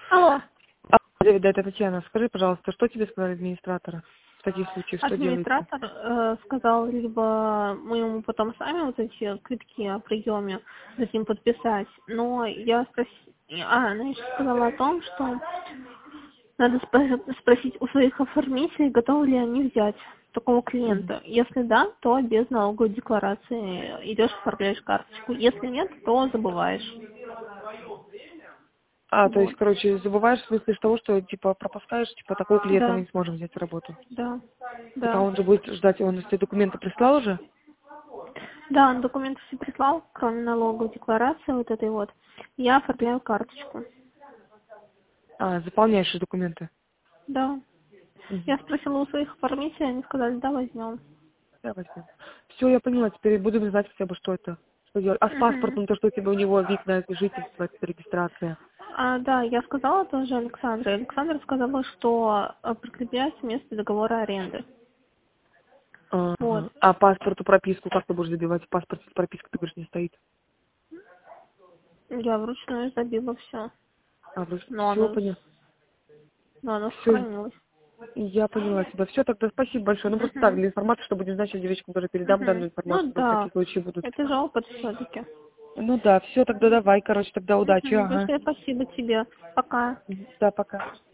Алло, Да, это Татьяна. Скажи, пожалуйста, что тебе сказали администраторы в таких случаях? Что делается? администратор сказал, либо мы ему потом сами вот эти квитки о приеме дадим подписать, но я она еще сказала о том, что надо спросить у своих оформителей, готовы ли они взять такого Мгм. клиента. Если да, то без налоговой декларации идешь, оформляешь карточку. Если нет, то забываешь. То есть, Вот. короче, забываешь в смысле того, что, типа, пропускаешь, типа, такого клиента мы Да, не сможем взять в работу. да, Так, а да. он же будет ждать, он все документы прислал уже? Да, он документы все прислал, кроме налоговой декларации вот этой вот. Я оформляю карточку. Заполняешь же документы. Да. Мгм. Я спросила у своих оформителей, они сказали, да, возьмем. Да, возьмем. Все, я поняла, теперь будем знать хотя бы, что это. Что делать. А с Мгм. паспортом, то, что у тебя у него вид на жительство, это регистрация. Да, я сказала тоже Александре. Александра сказала, что прикрепляется вместо договора аренды. Вот. А паспорту прописку как ты будешь забивать? В паспорте прописка, ты говоришь, не стоит. Я вручную забила все. Но Все, оно, поняла. но оно Все, сохранилось. я поняла тебя. Все, тогда спасибо большое. Ну, просто так, Мгм. для информации, что будем знать, что девочкам тоже передам Мгм. данную информацию, Ну на всякий да, случай будут. это же опыт все-таки. Ну да, все, тогда давай, короче, тогда удачи, ага. Большое спасибо тебе. Пока. Да, пока.